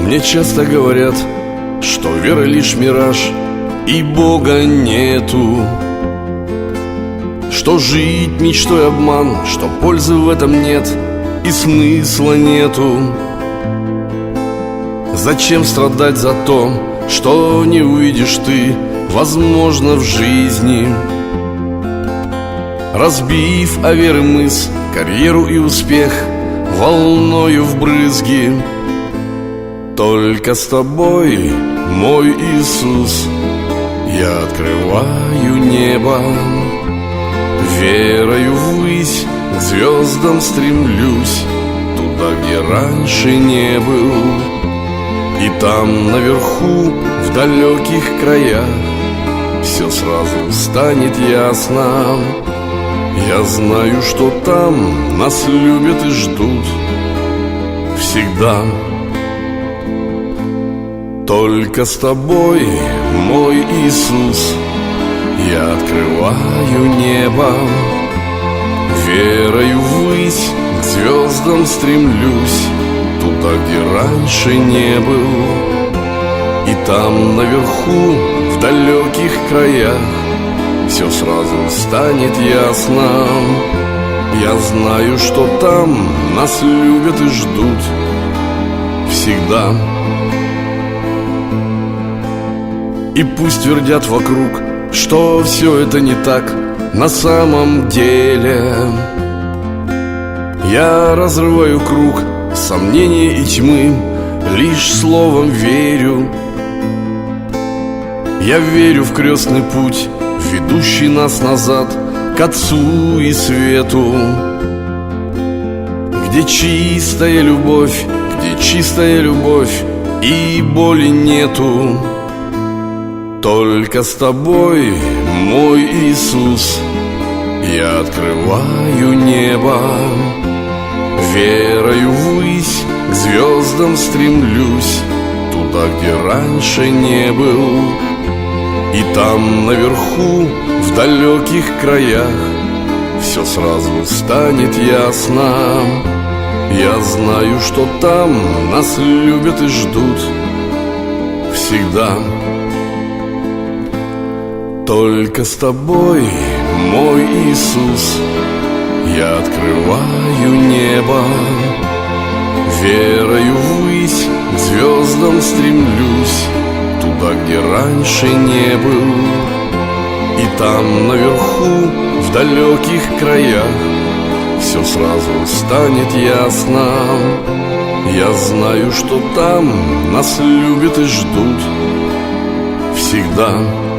Мне часто говорят, что вера лишь мираж, и Бога нету, что жить мечтой обман, что пользы в этом нет и смысла нету. Зачем страдать за то, что не увидишь ты, возможно, в жизни? Разбив о веры мыс, карьеру и успех волною в брызги. Только с тобой, мой Иисус, я открываю небо, верою ввысь, к звездам стремлюсь, туда, где раньше не был. И там наверху, в далеких краях, все сразу станет ясно. Я знаю, что там нас любят и ждут всегда. Только с тобой, мой Иисус, я открываю небо, верою ввысь, к звездам стремлюсь, туда, где раньше не был. И там наверху, в далеких краях, все сразу станет ясно. Я знаю, что там нас любят и ждут всегда. И пусть твердят вокруг, что все это не так на самом деле. Я разрываю круг сомнения и тьмы, лишь словом верю. Я верю в крестный путь, ведущий нас назад к Отцу и Свету, где чистая любовь, и боли нету. Только с тобой, мой Иисус, я открываю небо, верою ввысь, к звездам стремлюсь, туда, где раньше не был. И там наверху, в далеких краях, все сразу станет ясно. Я знаю, что там нас любят и ждут всегда. Только с тобой, мой Иисус, я открываю небо, верою ввысь, к звездам стремлюсь, туда, где раньше не был. И там наверху, в далеких краях, все сразу станет ясно. Я знаю, что там нас любят и ждут всегда.